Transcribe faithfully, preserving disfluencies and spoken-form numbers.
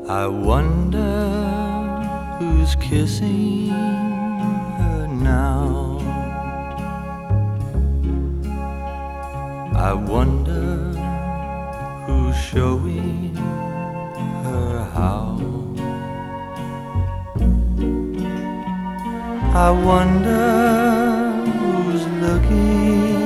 I wonder who's kissing her now. I wonder who's showing her how. I wonder who's looking